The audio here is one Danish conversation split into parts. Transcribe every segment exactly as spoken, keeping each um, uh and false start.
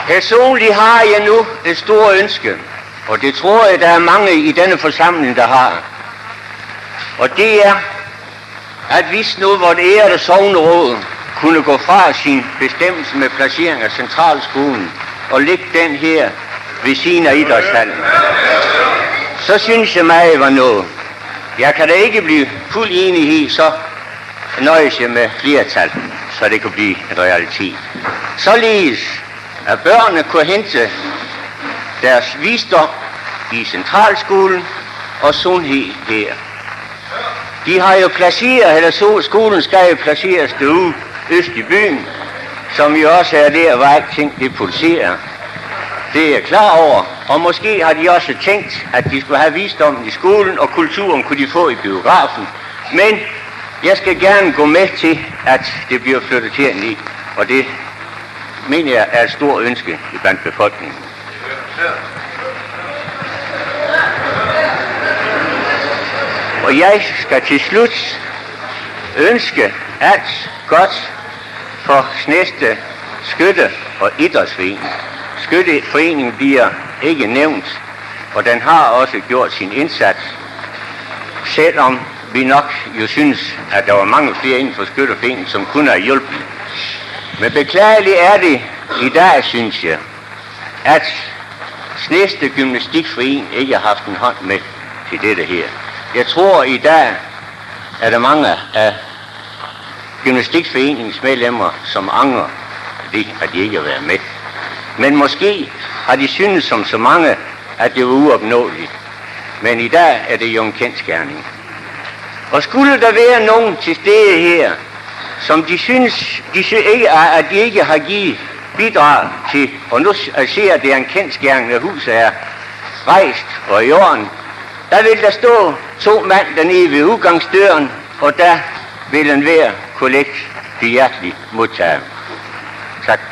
Personligt har jeg nu et stort ønske, og det tror jeg, der er mange i denne forsamling, der har. Og det er, at hvis nu vort ærede sogneråd kunne gå fra sin bestemmelse med placering af centralskolen og lægge den her ved siden af idrætshallen, så synes jeg mig var noget. Jeg kan da ikke blive fuld enighed, så nøjes jeg med flertal, så det kan blive en realitet. Således at børnene kunne hente deres visdom i centralskolen og sundhed her. De har jo placeret, eller så skolen skal jo placeres derude øst i byen, som jo også er der, hvor alting det pulserer. Det er jeg klar over, og måske har de også tænkt, at de skulle have visdommen i skolen, og kulturen kunne de få i biografen. Men jeg skal gerne gå med til, at det bliver flyttet herned, og det mener jeg er et stort ønske i blandt befolkningen. Og jeg skal til slut ønske alt godt for Sneste Skytte- og Idrætsforening. Skytteforeningen bliver ikke nævnt, og den har også gjort sin indsats, selvom vi nok jo synes, at der var mange flere inden for Skytteforeningen, som kunne have hjulpet. Men beklageligt er det i dag, synes jeg, at Sneste Gymnastikforening ikke har haft en hånd med til dette her. Jeg tror i dag, at der mange af Gymnastikforeningens medlemmer, som angrer det, at de ikke har været med. Men måske har de syntes som så mange, at det var uopnåeligt. Men i dag er det jo en kendsgerning. Og skulle der være nogen til stede her, som de synes, de synes ikke, at de ikke har givet bidrag til, og nu ser at det er en kendsgerning, at huset er rejst og i orden, der vil der stå to mand dernede ved udgangsdøren, og der vil enhver kollekt blive hjertelig modtaget. Tak.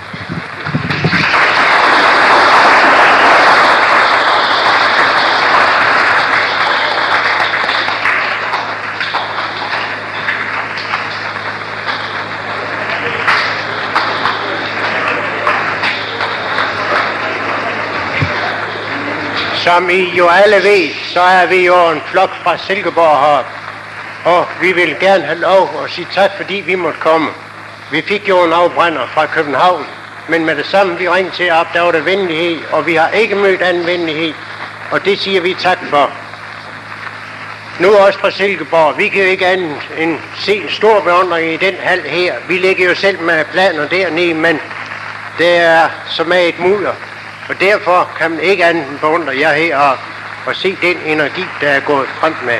Som I jo alle ved, så er vi jo en flok fra Silkeborg heroppe. Og vi vil gerne have lov at sige tak, fordi vi måtte komme. Vi fik jo en afbrænder fra København, men med det samme vi ringte til op, der var der venlighed, og vi har ikke mødt anden venlighed. Og det siger vi tak for. Nu også fra Silkeborg. Vi kan jo ikke andet end se en stor beundring i den hal her. Vi ligger jo selv med planer dernede, men det er som er et mudder. Og derfor kan man ikke andet end beundre jer heroppe og se den energi, der er gået frem med.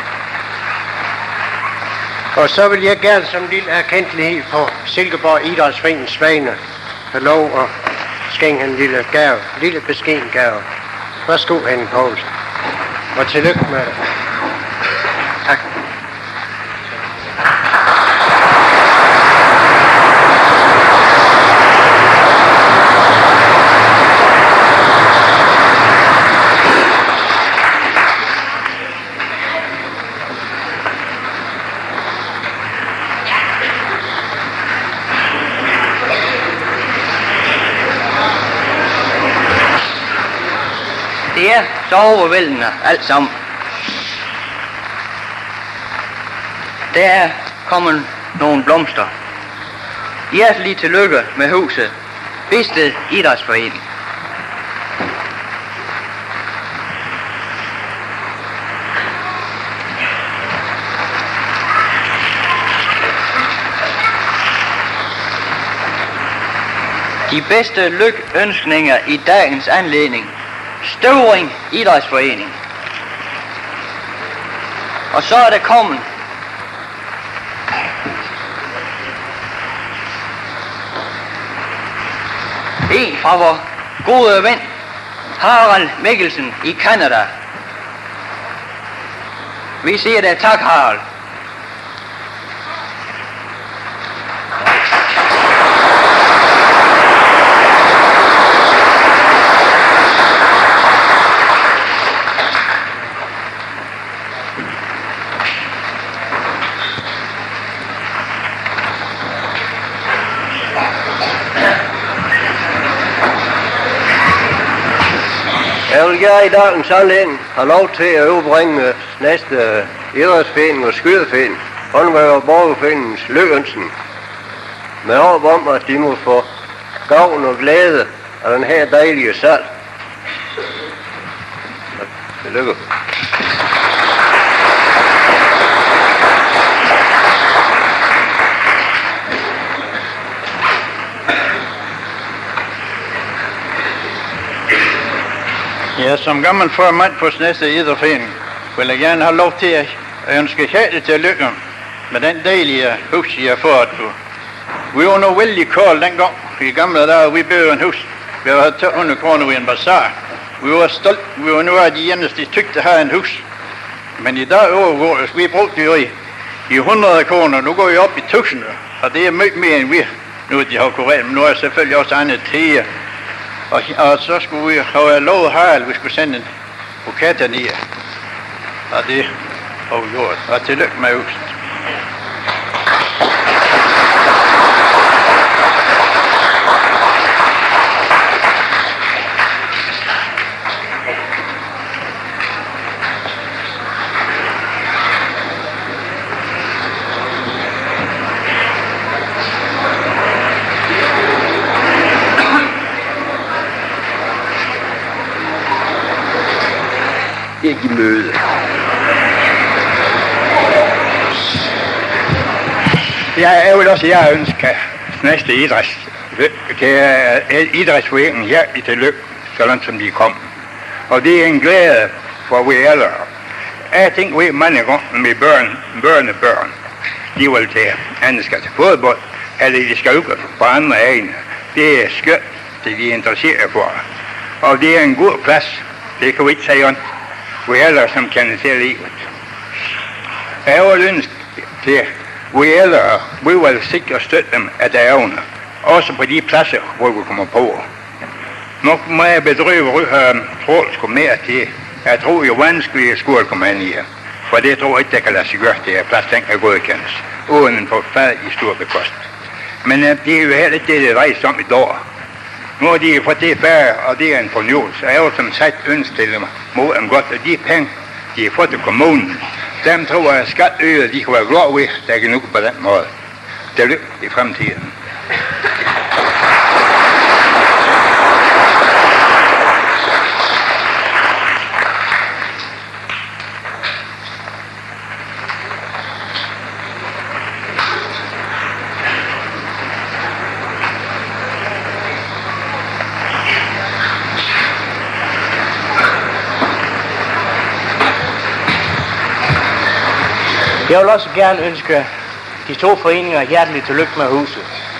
Og så vil jeg gerne som lille erkendelighed på Silkeborg Idrætsforeningens vegne have lov at skænke en lille gave, en lille beskeden gave. Værsgo, Henning Poulsen. Og tillykke med det. Tak. Det er så overvældende alt sammen. Der er kommet nogle blomster. Hjertelig tillykke med huset. Bedsted Idrætsforening. De bedste lykønskninger i dagens anledning. Støvring Idrætsforening. Og så er der kommet en fra vor gode ven Harald Mikkelsen i Canada. Vi siger da tak, Harald. Jeg vil gerne i dagens anledning have lov til at overbringe næste idrætsforening og skydeforening, håndværk- og borgerforeningens lykønsen, med håb om, at de må få gavn og glæde af den her dejlige sal. Tillykke. Ja, som gammel formand på Snæsted Idrætsforening vil jeg gerne have lov til at ønske Kjell til lykke med den dejlige hus, I har fået. Vi var nu vældig koldt dengang. I gamle dage, vi byggede en hus. Vi havde to hundrede kroner i en bazar. Vi var stolt. Vi var nu af de eneste, der tykte at have en hus. Men i dag overgår det. Vi brugte jo i, i hundrede kroner. Nu går vi op i tusinder. Og det er meget mere end vi. Nu de har kureret. Men nu er det selvfølgelig også andet tiger. Og, og så skulle vi have lovet her, at vi skulle sende en buket ned. Og det har vi gjort. Og tillykke med huset. Ikke i møde. Ja, jeg vil også, jeg ønsker næste idræts, til uh, idrætsforeningen her i tillykke, så langt som de kom. Og det er en glæde for vi alle. Jeg tænker vi mange gange med børn, børnebørn, de vil til, andre skal til fodbold, eller de skal ud på andre egne. Det er skønt, det de er interesseret for. Og det er en god plads, det kan vi ikke sige om. Vi alle som kender til livet. Jeg vil ønske til, vi alle, vi vil sikre støtte dem af der evne. Også på de pladser, hvor vi kommer på. Nu må jeg bedrive uh, Troels mere til. Jeg tror jo vanskeligt at skulle komme ind i her. For det tror jeg ikke, der kan lade sig gøre, det er plads, den kan godkendes. Uden en forfærd i stor bekost. Men uh, det er jo heller ikke det, det rejser om i dag. Nu er de fået det færre, og det er en fornyelse. Jeg har jo som sagt ønsket mig mod dem godt, og de penge, de har fået til kommunen, dem tror jeg, at skatteøger, de kan være glade ved, der kan nu på den måde. Det er lykke i fremtiden. Jeg vil også gerne ønske de to foreninger hjerteligt tillykke med huset.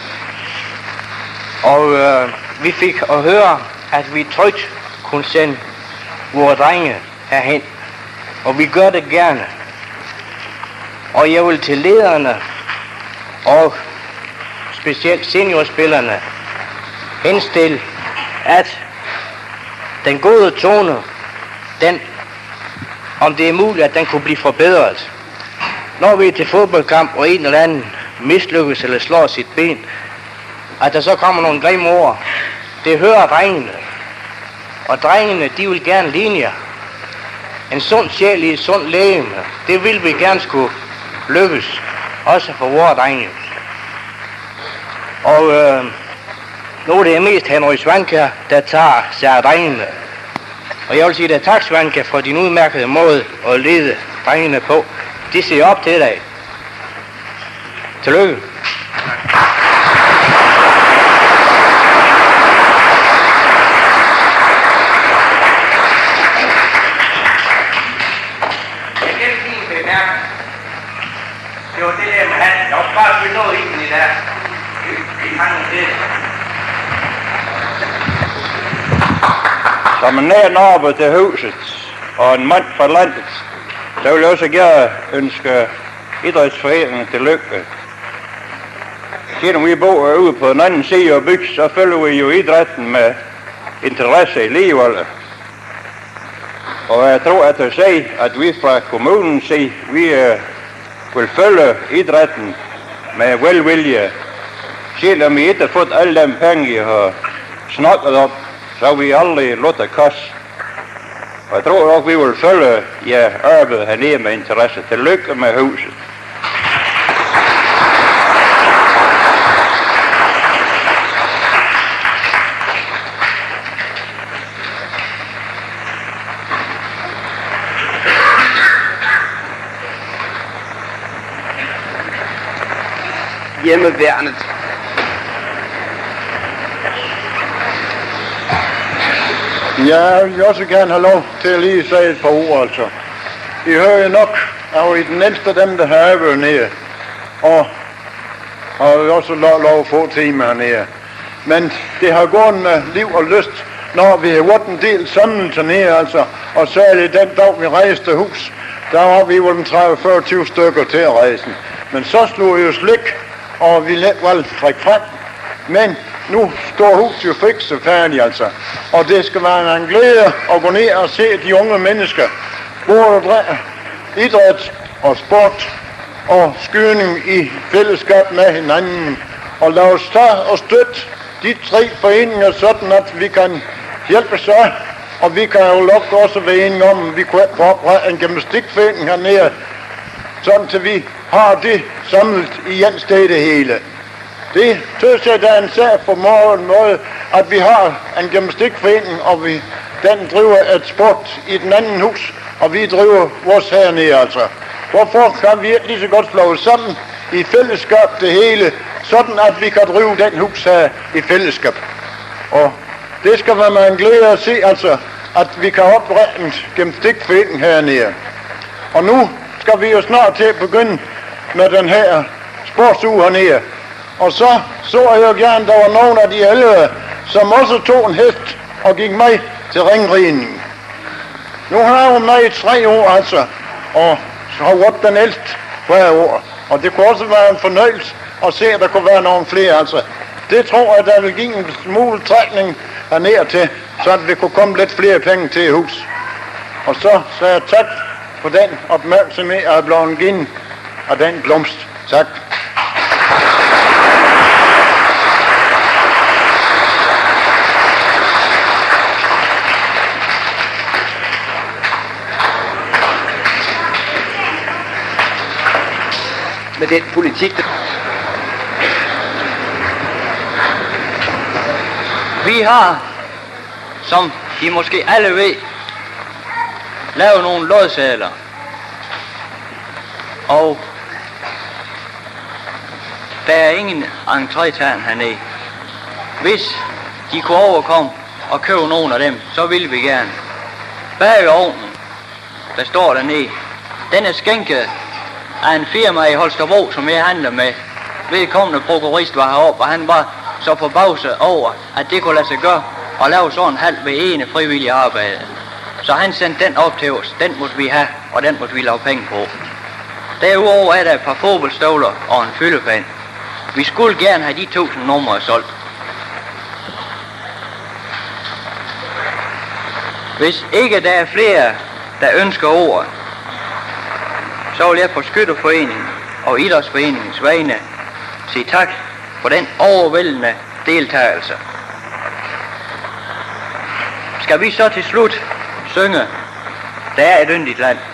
Og øh, vi fik at høre, at vi trygt kunne sende vores drenge herhen. Og vi gør det gerne. Og jeg vil til lederne og specielt seniorspillerne henstille, at den gode tone, den, om det er muligt, at den kunne blive forbedret. Når vi er til fodboldkamp, og en eller anden mislykkes eller slår sit ben, at der så kommer nogle grimme ord, det hører drengene. Og drengene, de vil gerne ligne jer. En sund sjæl i et sundt legeme, det vil vi gerne skulle lykkes, også for vores drenge. Og øh, nu er det mest Henrik Svanke, der tager sig af drengene. Og jeg vil sige, at tak Svanke for din udmærkede måde at lede drengene på. De ser op til dig. Tillykke. Det var det der med hatten. Der var bare ikke noget i den i der. Vi har nogle det. Som en nær nabo til huset og en mand fra landet, så vil jeg også gerne ønske idrætsforeningen til lykke. Siden vi bor ude på den anden side af byen, så følger vi jo idrætten med interesse i ligevalget. Og jeg tror, at jeg siger, at vi fra kommunens side, vi uh, vil følge idrætten med velvilje. Selvom vi ikke har fået alle dem penge, I har snakket om, så har vi aldrig lukket kasse. Og jeg tror nok, vi vil følge jer arbejde hernede med interesse. Tillykke med huset. Hjemmeværnet. Jeg vil også gerne have lov til at lige sige et par ord, altså. I hører jo nok, at I den ældste af dem, der har arbejdet nede, og har også lov, lov at få timer hernede. Men det har gået med liv og lyst, når vi har gjort en del samlet hernede, altså, og særligt den dag, vi rejste hus, der var vi vel tredive til fyrre tyve stykker til at rejse. Men så slog jeg jo slik, og vi let valgte trække frem. Men nu står huset jo fikst og færdigt, altså. Og det skal være en glæde at gå ned og se de unge mennesker, både idræt og sport og skydning i fællesskab med hinanden. Og lad os tage og støtte de tre foreninger, sådan at vi kan hjælpe sig. Og vi kan jo nok også være enige om, at vi kunne oprette en gymnastikforening hernede, sådan til vi har det samlet i en sted det hele. Det synes jeg, der er en sag for morgen måde, at vi har en gymnastikforening, og vi, den driver et sport i den anden hus, og vi driver vores hernede, altså. Hvorfor kan vi ikke lige så godt slå sammen i fællesskab det hele, sådan at vi kan drive den hus her i fællesskab. Og det skal være med en glæde at se, altså, at vi kan oprette en gymnastikforening hernede. Og nu skal vi jo snart til at begynde med den her sportsuge hernede. Og så så jeg jo gerne, der var nogle af de ældre, som også tog en hest og gik med til ringridningen. Nu har hun med i tre år, altså, og så har været den ældste hver år. Og det kunne også være en fornøjelse at se, at der kunne være nogle flere, altså. Det tror jeg, der vil give en smule trækning hernede til, så at vi kunne komme lidt flere penge til hus. Og så sagde jeg tak for den opmærksomhed, at jeg er blevet givet af den blomst. Tak. Med den politik, der... Vi har, som I måske alle ved, lavet nogle lodsedler. Og der er ingen entrétagn hernede. Hvis de kunne overkomme og købe nogle af dem, så ville vi gerne. Bag ovnen, der står dernede, den er skænket af en firma i Holstebro, som jeg handler med. Vedkommende prokurist var heroppe, og han var så forbavset over, at det kunne lade sig gøre og lave sådan en halv ved ene frivillige arbejde. Så han sendte den op til os. Den måtte vi have, og den måtte vi lave penge på. Derudover er der et par fodboldstøvler og en fyldepind. Vi skulle gerne have de tusind numre solgt. Hvis ikke der er flere, der ønsker ordet, så vil jeg på Skytterforeningen og Idrætsforeningens vegne sige tak for den overvældende deltagelse. Skal vi så til slut synge, der er et yndigt land?